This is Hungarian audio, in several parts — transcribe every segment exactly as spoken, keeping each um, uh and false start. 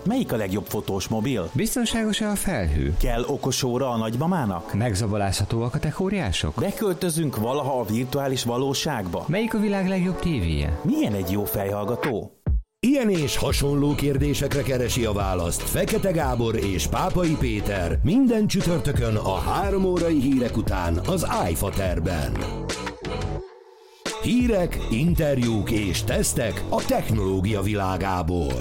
Melyik a legjobb fotós mobil? Biztonságos-e a felhő? Kell okos óra a nagymamának? Megzabolázhatóak a techóriások? Beköltözünk valaha a virtuális valóságba? Melyik a világ legjobb tévéje? Milyen egy jó fejhallgató? Ilyen és hasonló kérdésekre keresi a választ Fekete Gábor és Pápai Péter minden csütörtökön a három órai hírek után az iFaterben. Hírek, interjúk és tesztek a technológia világából.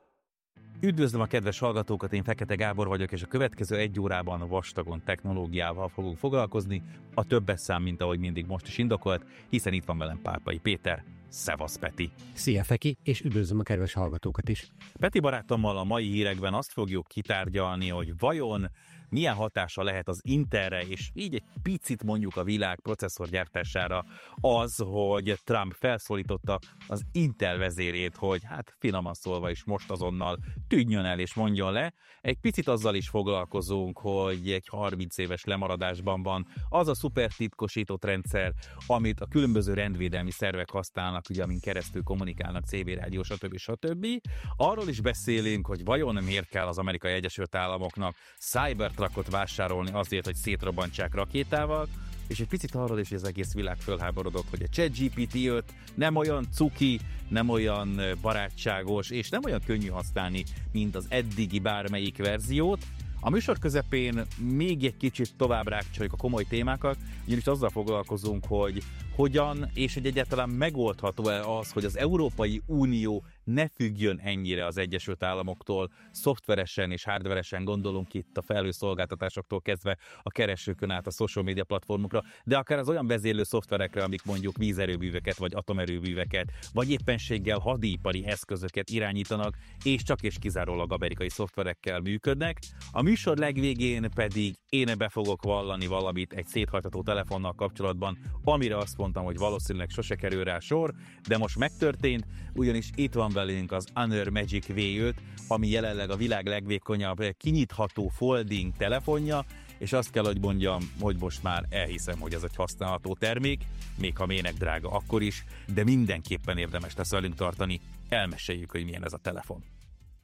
Üdvözlöm a kedves hallgatókat, én Fekete Gábor vagyok, és a következő egy órában vastagon technológiával fogunk foglalkozni. A többes szám, mint ahogy mindig most is indokolt, hiszen itt van velem Pápai Péter. Szevasz, Peti! Szia, Feki, és üdvözlöm a kedves hallgatókat is! Peti barátommal a mai hírekben azt fogjuk kitárgyalni, hogy vajon milyen hatása lehet az Intelre, és így egy picit mondjuk a világ processzorgyártására az, hogy Trump felszólította az Intel vezérét, hogy hát finoman szólva is most azonnal tűnjön el és mondjon le. Egy picit azzal is foglalkozunk, hogy egy harminc éves lemaradásban van az a szuper titkosított rendszer, amit a különböző rendvédelmi szervek használnak, ugye, amin keresztül kommunikálnak, cé vé rádió, stb. stb. Arról is beszélünk, hogy vajon miért kell az Amerikai Egyesült Államoknak Cybertruckot vásárolni azért, hogy szétrobbantsák rakétával, és egy picit arról is, hogy az egész világ fölháborodott, hogy a ChatGPT öt nem olyan cuki, nem olyan barátságos, és nem olyan könnyű használni, mint az eddigi bármelyik verziót. A műsor közepén még egy kicsit tovább rákcsoljuk a komoly témákat, ugyanis azzal foglalkozunk, hogy hogyan és hogy egyáltalán megoldható-e az, hogy az Európai Unió ne függjön ennyire az Egyesült Államoktól, szoftveresen és hardveresen, gondolunk itt a felhőszolgáltatásoktól kezdve a keresőkön át a social media platformokra, de akár az olyan vezérlő szoftverekre, amik mondjuk vízerőműveket vagy atomerőműveket, vagy éppenséggel hadipari eszközöket irányítanak, és csak és kizárólag amerikai szoftverekkel működnek. A műsor legvégén pedig én be fogok vallani valamit egy széthajtató telefonnal kapcsolatban, amire azt mondtam, hogy valószínűleg sose kerül rá sor, de most megtörtént, ugyanis itt van velünk az Honor Magic vé öt, ami jelenleg a világ legvékonyabb kinyitható folding telefonja, és azt kell, hogy mondjam, hogy most már elhiszem, hogy ez egy használható termék, még ha mének drága akkor is, de mindenképpen érdemes lesz velünk tartani, elmeséljük, hogy milyen ez a telefon.